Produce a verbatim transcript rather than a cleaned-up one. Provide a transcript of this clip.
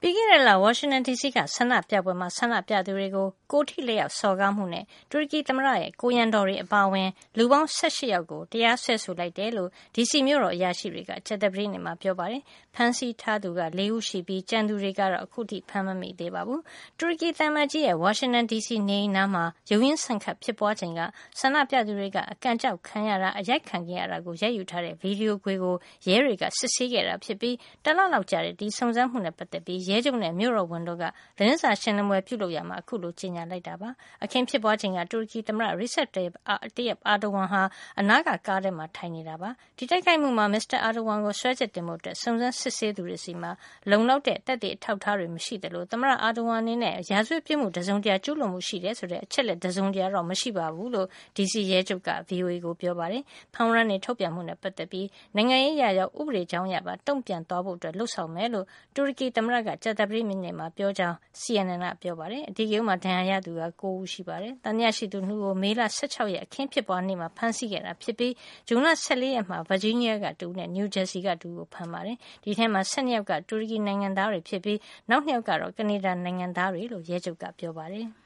ပြီးခဲ့တဲ့လဝါရှင်တန်ဒီစီကဆန္ဒပြပွဲမှာဆန္ဒပြသူတွေကိုကိုယ်ထိလက်ရောက်စော်ကားမှုနဲ့တူရကီသမ္မတရဲ့ကိုရန်တော်တွေအပါအဝင်လူပေါင်း၁၈ယောက်ကိုတရားစွဲဆိုလိုက်တယ်လို့ဒီစီမြို့တော်အရာရှိတွေကကြာသပတေးနေ့မှာပြောပါတယ်။ဖမ်းဆီးထားသူက၄ဦးရှိပြီးကြံသူတွေကတော့အခုထိဖမ်းမမိသေးပါဘူး။တူရကီသံအမတ်ကြီးရဲ့ဝါရှင်တန်ဒီစီနေအိမ်နားမှာရုန်းရင်းဆန်ခတ်ဖြစ်ပွားချိန်ကဆန္ဒပြသူတွေကအကန်ကြောက်ခံရတာအရိုက်ခံခဲ့ရတာကိုရိုက်ယူထားတဲ့ဗီဒီယိုခွေကိုရဲတွေကစစ်ဆေးခဲ့တာဖြစ်ပြီးတလလောက်ကြာတဲ့ဒီစုံစမ်းမှုနဲ့ပတ်သက်ပြီးရဲချုပ်နဲ့မြို့တော်ဝန်တို့ကသတင်းစာရှင်းလင်းပွဲပြုလုပ်ရမှာအခုလိုကြေညာလိုက်တာပါအခင်းဖြစ်ပွားချိန်ကတူရကီသမ္မတရီဆက်တေးအာဒိုဝမ်ဟာအနားကကားထဲမှာထိုင်နေတာပါဒီတိုက်ခိုက်မှုမှာမစ္စတာအာဒိုဝမ်ကိုဆွဲချက်တင်ဖို့အတွက်စုံစမ်းစစ်ဆေးသူတွေစီမှာလုံလောက်တဲ့တပ်တွေအထောက်ထားတွေမရှိတယ်လို့သမ္မတအာဒိုဝမ်အနေနဲ့ရာဇဝတ်ပြစ်မှုတစုံတရာကျူးလွန်မှုရှိတယ်ဆိုတဲ့အချက်လက်တစုံတရာတော့မရှိပါဘူးလို့ဒီစီရဲချုပ်က ဗီအိုအေ ကိုပြောပါတယ်ဖမ်းဝရမ်းတွေထုတ်ပြန်မှုနဲ့ပတ်သက်ပြီးနိုင်ငံရေးရာရောက်ဥပဒေကြောင်းရပါတုံ့ပြန်သွားဖို့အတွက်လှုပ်ဆောင်မယ်လို့တူရကီသမ္မတကကြာသပတေးနေ့မှာပြောကြောင်း စီအန်အန် ကပြောပါတယ်အဒီကိန်းမှာဒဏ်ရာရသူက၉ဦးရှိပါတယ်တန်မြရှိသူနှုတ်ကိုမေလ၁၆ရက်အခင်းဖြစ်ပွားနေ့မှာဖမ်းဆီးခဲ့တာဖြစ်ပြီးဇွန်လ၁၄ရက်မှာဗာဂျီးနီးယားကတူနဲ့နယူးဂျာစီကတူကိုဖမ်းပါတယ်ဒီထဲမှာ၁၂ယောက်ကတူရကီနိုင်ငံသားတွေဖြစ်ပြီးနောက်၂ယောက်ကတော့ကနေဒါနိုင်ငံသားတွေလို့ရဲချုပ်ကပြောပါတယ်